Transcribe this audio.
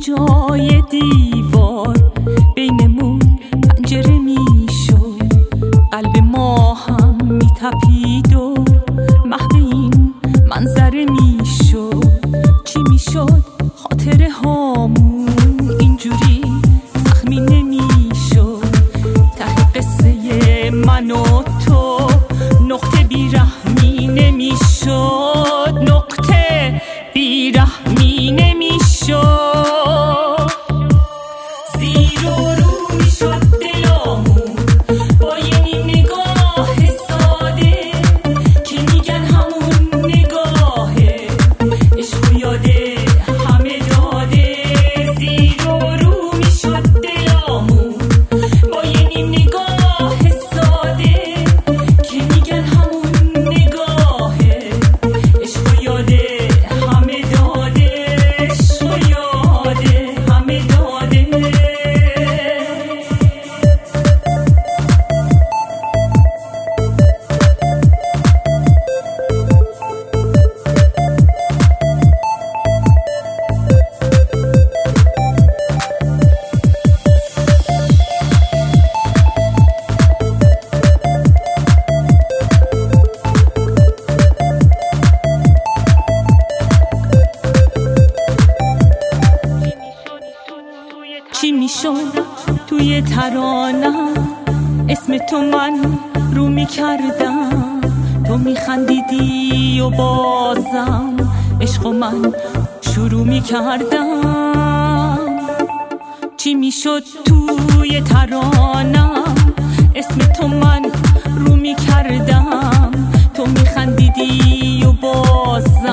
جای دیوار بینمون پنجره میشد، قلب ما هم میتپید و محو این منظره میشد. چی میشد خاطره هامون اینجوری زخمی نمیشد؟ ته قصه من و تو نقطه بیرحمی نمیشد، نقطه بیرحمی نمیشد. زیر و رو میشد دلامون با یه نگاه ساده که میگن همون نگاهه عشق و یاده همه داده. زیر و رو میشد دلامون با یه نگاه ساده که میگن همون نگاهه عشق و یاده همه داده، عشق و یاده همه داده. چی میشد توی ترانم اسم تو من رو میکردم، تو میخندیدی و بازم عشق و من شروع میکردم. چی میشد توی ترانم اسم تو من رو میکردم، تو میخندیدی و بازم